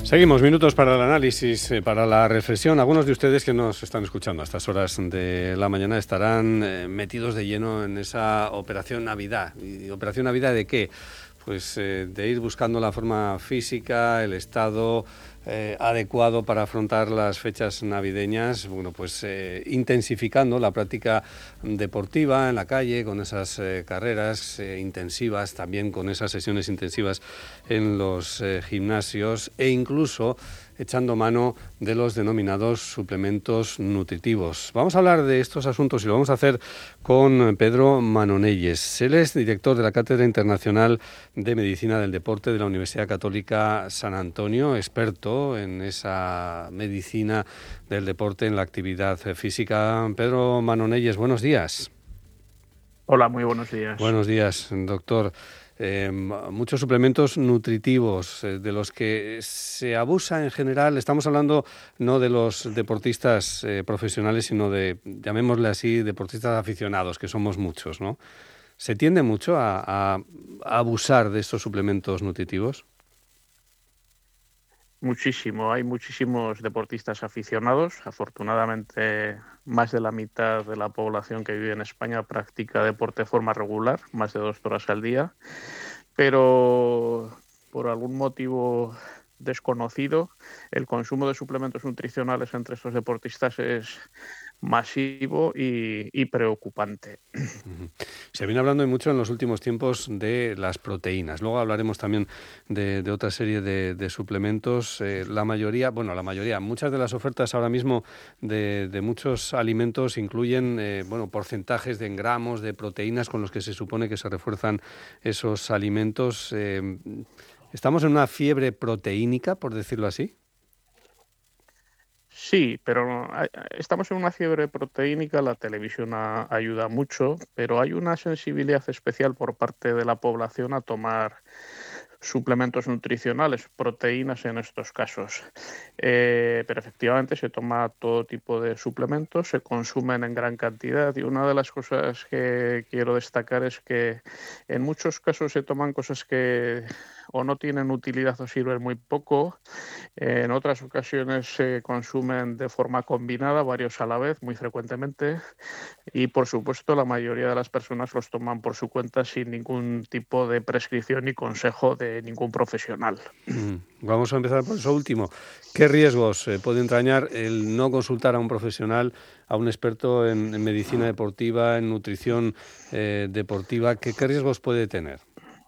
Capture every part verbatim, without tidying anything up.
Seguimos, minutos para el análisis, eh, para la reflexión. Algunos de ustedes que nos están escuchando a estas horas de la mañana estarán eh, metidos de lleno en esa Operación Navidad. ¿Y Operación Navidad de qué? Pues eh, de ir buscando la forma física, el estado eh, adecuado para afrontar las fechas navideñas, bueno, pues eh, intensificando la práctica deportiva en la calle, con esas eh, carreras eh, intensivas, también con esas sesiones intensivas en los eh, gimnasios e incluso echando mano de los denominados suplementos nutritivos. Vamos a hablar de estos asuntos y lo vamos a hacer con Pedro Manonelles. Él es director de la Cátedra Internacional de Medicina del Deporte de la Universidad Católica San Antonio, experto en esa medicina del deporte, en la actividad física. Pedro Manonelles, buenos días. Hola, muy buenos días. Buenos días, doctor. Eh, muchos suplementos nutritivos eh, de los que se abusa en general. Estamos hablando no de los deportistas eh, profesionales, sino de, llamémosle así, deportistas aficionados, que somos muchos, ¿no? ¿Se tiende mucho a, a, a abusar de estos suplementos nutritivos? Muchísimo. Hay muchísimos deportistas aficionados. Afortunadamente, más de la mitad de la población que vive en España practica deporte de forma regular, más de dos horas al día. Pero por algún motivo desconocido, el consumo de suplementos nutricionales entre estos deportistas es masivo y, y preocupante. Uh-huh. Se viene hablando mucho en los últimos tiempos de las proteínas. Luego hablaremos también de, de otra serie de, de suplementos. Eh, la mayoría, bueno, la mayoría, muchas de las ofertas ahora mismo de, de muchos alimentos incluyen, eh, bueno, porcentajes de en gramos de proteínas con los que se supone que se refuerzan esos alimentos. Eh, ¿Estamos en una fiebre proteínica, por decirlo así? Sí, pero estamos en una fiebre proteínica, la televisión a, ayuda mucho, pero hay una sensibilidad especial por parte de la población a tomar suplementos nutricionales, proteínas en estos casos. Eh, pero efectivamente se toma todo tipo de suplementos, se consumen en gran cantidad y una de las cosas que quiero destacar es que en muchos casos se toman cosas que o no tienen utilidad o sirven muy poco. En otras ocasiones se consumen de forma combinada, varios a la vez, muy frecuentemente, y por supuesto la mayoría de las personas los toman por su cuenta sin ningún tipo de prescripción ni consejo de ningún profesional. Mm. Vamos a empezar por eso último. ¿Qué riesgos eh, puede entrañar el no consultar a un profesional, a un experto en, en medicina deportiva, en nutrición eh, deportiva? ¿Qué, qué riesgos puede tener?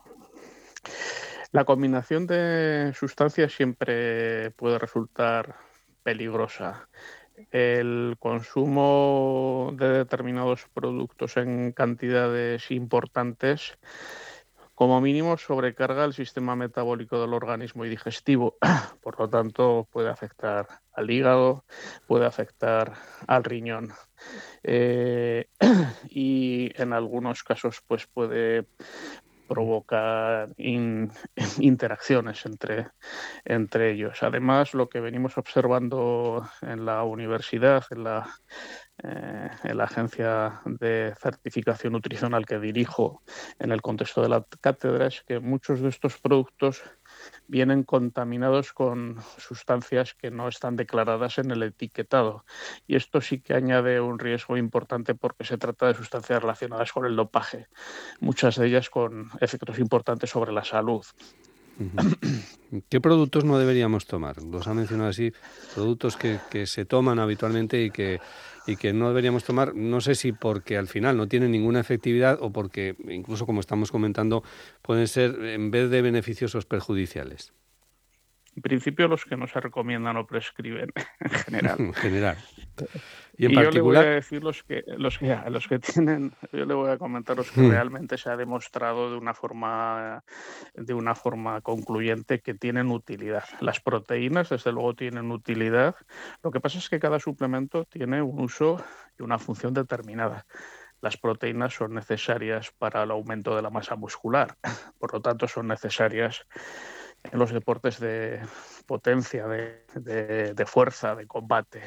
La combinación de sustancias siempre puede resultar peligrosa. El consumo de determinados productos en cantidades importantes, como mínimo, sobrecarga el sistema metabólico del organismo y digestivo. Por lo tanto, puede afectar al hígado, puede afectar al riñón. Eh, y en algunos casos, pues puede provocar in, interacciones entre, entre ellos. Además, lo que venimos observando en la universidad, en la, eh, en la agencia de certificación nutricional que dirijo en el contexto de la cátedra, es que muchos de estos productos vienen contaminados con sustancias que no están declaradas en el etiquetado. Y esto sí que añade un riesgo importante porque se trata de sustancias relacionadas con el dopaje, muchas de ellas con efectos importantes sobre la salud. Uh-huh. ¿Qué productos no deberíamos tomar? Los ha mencionado así, productos que, que se toman habitualmente y que, y que no deberíamos tomar, no sé si porque al final no tienen ninguna efectividad o porque, incluso como estamos comentando, pueden ser en vez de beneficiosos perjudiciales. En principio, los que no se recomiendan o prescriben en general. En general. Y en Y yo le voy a particular, decir los que, los que, los que tienen, yo le voy a comentar los que hmm, realmente se ha demostrado de una forma, de una forma concluyente que tienen utilidad. Las proteínas, desde luego, tienen utilidad. Lo que pasa es que cada suplemento tiene un uso y una función determinada. Las proteínas son necesarias para el aumento de la masa muscular, por lo tanto son necesarias en los deportes de potencia, de, de, de fuerza, de combate.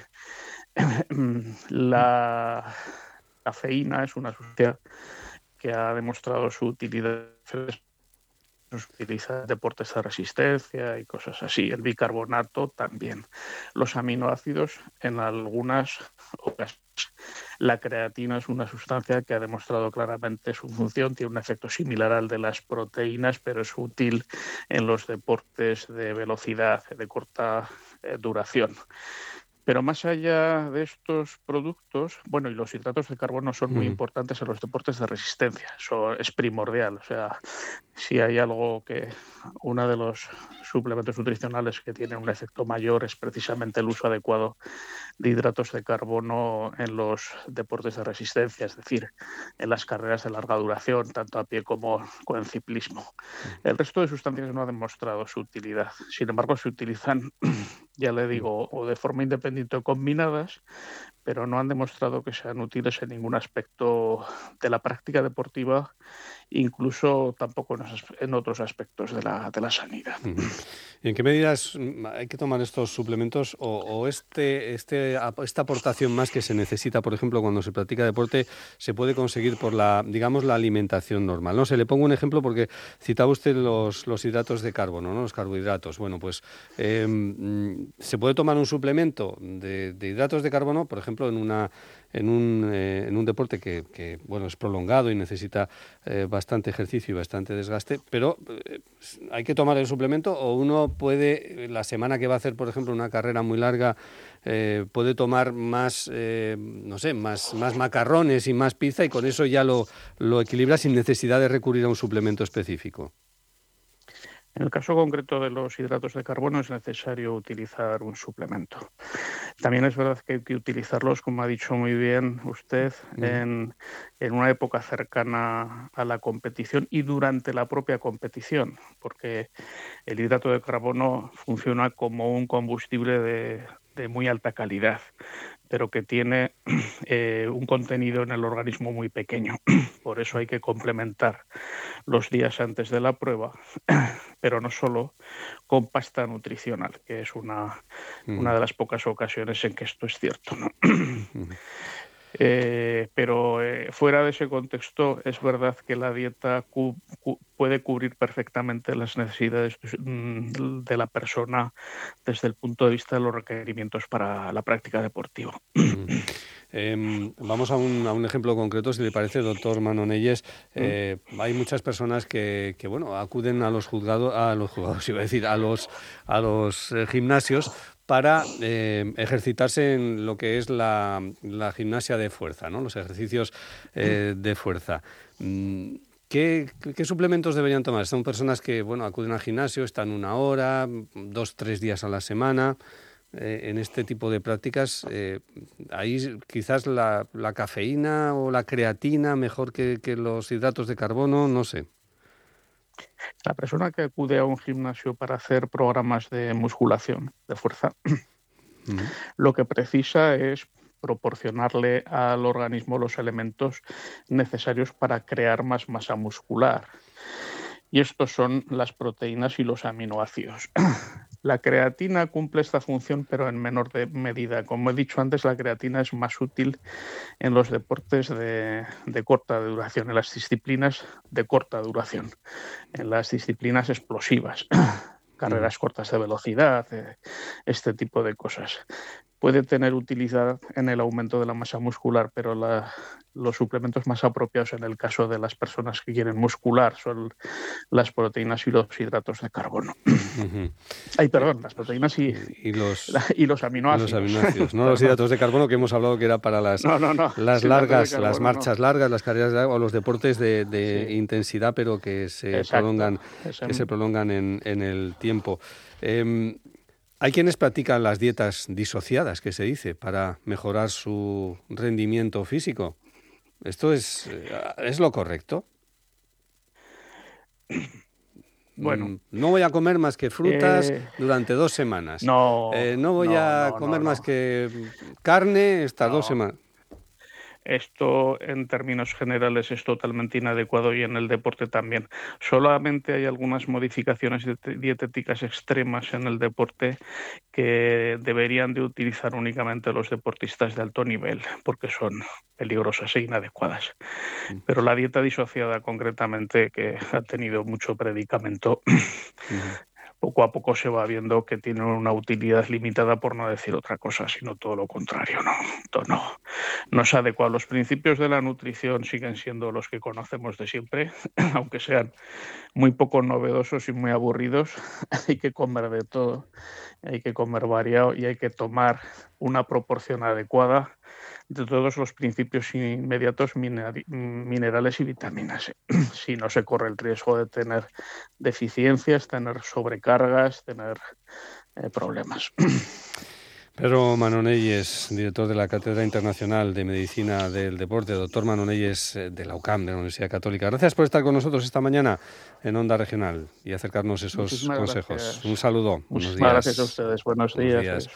La cafeína es una sustancia que ha demostrado su utilidad utiliza deportes de resistencia y cosas así. El bicarbonato también. Los aminoácidos en algunas ocasiones. La creatina es una sustancia que ha demostrado claramente su función, tiene un efecto similar al de las proteínas, pero es útil en los deportes de velocidad, de corta eh, duración. Pero más allá de estos productos, bueno, y los hidratos de carbono son muy Mm. importantes en los deportes de resistencia, eso es primordial. O sea, si hay algo que uno de los suplementos nutricionales que tiene un efecto mayor es precisamente el uso adecuado de hidratos de carbono en los deportes de resistencia, es decir, en las carreras de larga duración, tanto a pie como con el ciclismo. El resto de sustancias no ha demostrado su utilidad. Sin embargo, se utilizan, ya le digo, o de forma independiente o combinadas, pero no han demostrado que sean útiles en ningún aspecto de la práctica deportiva, incluso tampoco en otros aspectos de la, de la sanidad. ¿Y en qué medidas hay que tomar estos suplementos o, o este, este, esta aportación más que se necesita, por ejemplo, cuando se practica deporte, se puede conseguir por la, digamos, la alimentación normal? No sé, le pongo un ejemplo porque citaba usted los, los hidratos de carbono, ¿no? Los carbohidratos. Bueno, pues eh, se puede tomar un suplemento de, de hidratos de carbono, por ejemplo, en una en un, eh, en un deporte que, que bueno, es prolongado y necesita eh, bastante ejercicio y bastante desgaste, pero eh, hay que tomar el suplemento, o uno puede, la semana que va a hacer, por ejemplo, una carrera muy larga, eh, puede tomar más, eh, no sé, más, más macarrones y más pizza, y con eso ya lo, lo equilibra sin necesidad de recurrir a un suplemento específico. En el caso concreto de los hidratos de carbono es necesario utilizar un suplemento. También es verdad que hay que utilizarlos, como ha dicho muy bien usted, mm. en, en una época cercana a la competición y durante la propia competición, porque el hidrato de carbono funciona como un combustible de, de muy alta calidad, pero que tiene eh, un contenido en el organismo muy pequeño. Por eso hay que complementar los días antes de la prueba, pero no solo con pasta nutricional, que es una, mm. una de las pocas ocasiones en que esto es cierto, ¿no? Eh, pero eh, fuera de ese contexto es verdad que la dieta cu- cu- puede cubrir perfectamente las necesidades mm, de la persona desde el punto de vista de los requerimientos para la práctica deportiva. Mm. Eh, vamos a un, a un ejemplo concreto, si le parece, doctor Manonelles. Eh, mm. Hay muchas personas que, que bueno, acuden a los juzgados, a los juzgados, iba a decir, a los, a los eh, gimnasios para eh, ejercitarse en lo que es la, la gimnasia de fuerza, ¿no? Los ejercicios eh, de fuerza. ¿Qué, ¿Qué suplementos deberían tomar? Son personas que, bueno, acuden al gimnasio, están una hora, dos, tres días a la semana. Eh, en este tipo de prácticas, eh, ahí quizás la, la cafeína o la creatina mejor que, que los hidratos de carbono, no sé. La persona que acude a un gimnasio para hacer programas de musculación, de fuerza, uh-huh. lo que precisa es proporcionarle al organismo los elementos necesarios para crear más masa muscular. Y estos son las proteínas y los aminoácidos. La creatina cumple esta función, pero en menor de medida. Como he dicho antes, la creatina es más útil en los deportes de, de corta duración, en las disciplinas de corta duración, en las disciplinas explosivas, carreras cortas de velocidad, este tipo de cosas. Puede tener utilidad en el aumento de la masa muscular, pero la, los suplementos más apropiados en el caso de las personas que quieren muscular son las proteínas y los hidratos de carbono. Uh-huh. Ay, perdón, las proteínas y, y, los, la, y los aminoácidos. Los aminoácidos, no los hidratos de carbono, que hemos hablado que era para las, no, no, no. las sí, largas, carbono, las marchas no. largas, las carreras largas, o los deportes de, de sí. intensidad, pero que se Exacto. prolongan, Ese... que se prolongan en, en el tiempo. Eh, Hay quienes practican las dietas disociadas, que se dice, para mejorar su rendimiento físico. ¿Esto es, es lo correcto? Bueno, no voy a comer más que frutas eh, durante dos semanas. No, eh, no voy no, a no, comer no, más no. que carne estas no. dos semanas. Esto en términos generales es totalmente inadecuado y en el deporte también. Solamente hay algunas modificaciones dietéticas extremas en el deporte que deberían de utilizar únicamente los deportistas de alto nivel porque son peligrosas e inadecuadas. Pero la dieta disociada concretamente, que ha tenido mucho predicamento, uh-huh. poco a poco se va viendo que tiene una utilidad limitada, por no decir otra cosa, sino todo lo contrario. No, no, no es adecuado. Los principios de la nutrición siguen siendo los que conocemos de siempre, aunque sean muy poco novedosos y muy aburridos. Hay que comer de todo, hay que comer variado y hay que tomar una proporción adecuada de todos los principios inmediatos minerales y vitaminas. Si no se corre el riesgo de tener deficiencias, tener sobrecargas, tener eh, problemas. Pedro Manonelles, director de la Cátedra Internacional de Medicina del Deporte, doctor Manonelles de la U C A M, de la Universidad Católica. Gracias por estar con nosotros esta mañana en Onda Regional y acercarnos esos Muchísimas consejos. Gracias. Un saludo. Muchísimas gracias a ustedes. Buenos días. Buenos días.